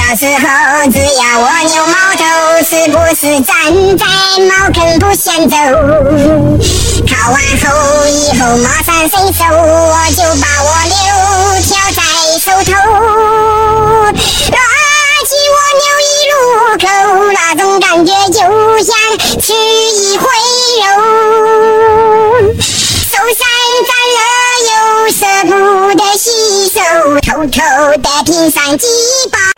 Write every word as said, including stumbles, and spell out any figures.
时候只要我扭毛头，是不是站在茅坑不想走？考完后以后马上伸手，我就把我柳条在手头，拿起我扭一路口，那种感觉就像吃一回肉，手上沾了又舍不得洗手，偷偷的拼上几包